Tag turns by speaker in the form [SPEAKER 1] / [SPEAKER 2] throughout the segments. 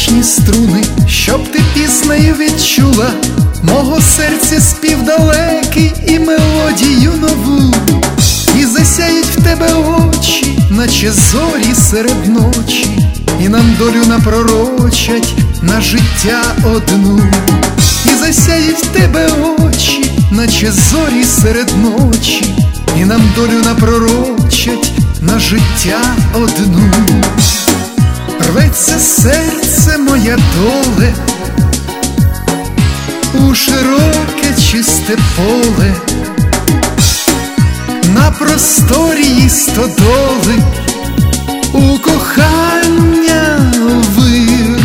[SPEAKER 1] музичні струни, щоб ти піснею відчула мого серця спів далекий і мелодію нову. І засяють в тебе очі, наче зорі серед ночі, і нам долю напророчать на життя одну. І засяють в тебе очі, наче зорі серед ночі, і нам долю напророчать на життя одну. Рветься серце моя доле у широке чисте поле, на просторі стодоли, у кохання вир.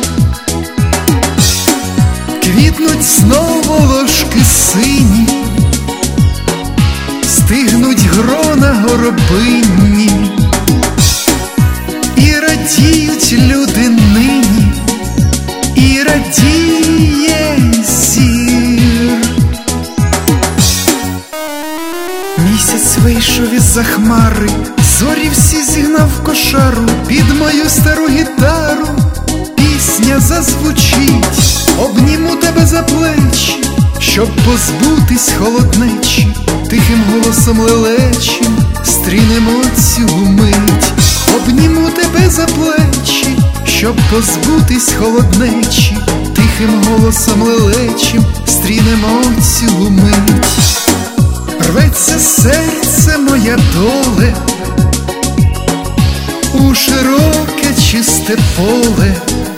[SPEAKER 1] Квітнуть знову ложки сині, стигнуть грона горобинні, і радіють люди нині, і радіє зір. Місяць вийшов із-за хмари, зорі всі зігнав в кошару, під мою стару гітару пісня зазвучить. Обніму тебе за плечі, щоб позбутись холоднечі, тихим голосом лелечим стрінемо цю мить. Обніму тебе за плечі, щоб позбутись холоднечі, тихим голосом лелечим стрінемо цю мить. Рветься серце моя доле у широке чисте поле,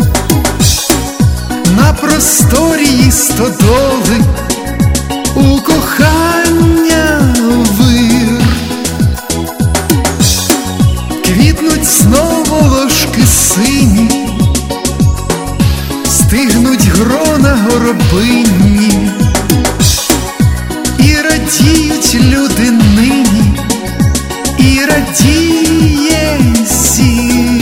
[SPEAKER 1] на просторі стодоли, у кохання вир. Квітнуть знову ложки сині, стигнуть грона горобинні, і радіють люди нині, і радіє зір.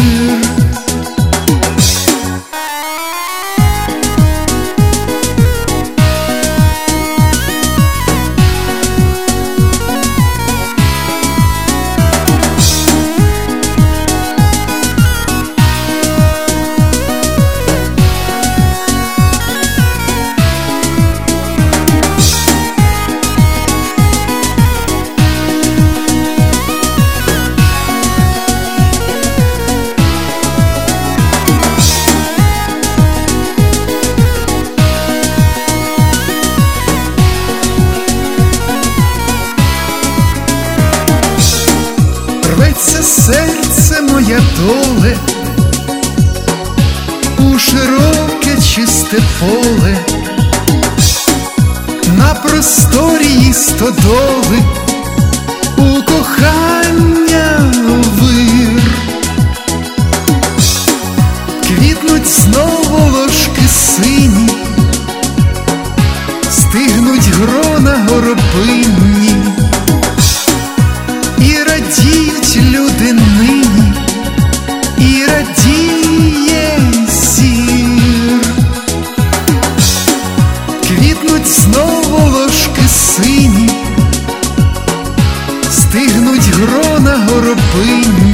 [SPEAKER 1] Рветься серце моя доле у широке чисте поле, на просторі стодоли, у кохання вир. Квітнуть знову ложки сині, стигнуть грона горобинні, і радіють люди нині, і радіє зір. Квітнуть знову ложки сині, стигнуть грона горобинні,